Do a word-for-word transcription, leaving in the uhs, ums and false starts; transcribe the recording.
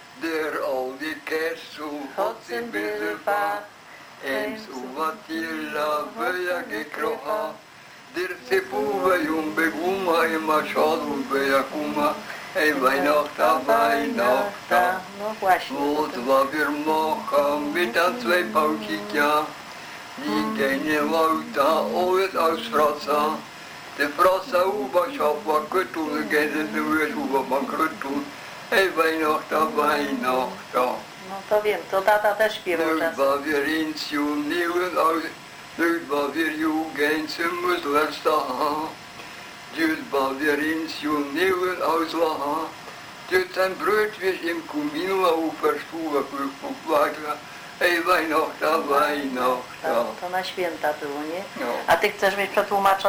der al die kerst zo God zijn bilva, eens wat je lave ja gekroha, der se puva jum beguma i machado bejakuma, ej Weihnachten, Weihnachten. No właśnie. Wat wa weer mogen, met dat twee pauwtjes, die keine lauta ooit ausfrassen. De frassa uva schaffa kutul, gede de uur uva van krutul. Ej Weihnachten, Weihnachten. No to wiem, to tata też śpiewał Nu czasem. was weer eens jouw nieuwe oud, nu was weer jouw geinse muslesta. Nu was weer eens jouw nieuwe oud waha. Nu zijn brood weer in kumino overspoelen voor water. Ej Weihnachten, Weihnachten. To, to na święta było, nie? No. A ty chcesz mieć przetłumacza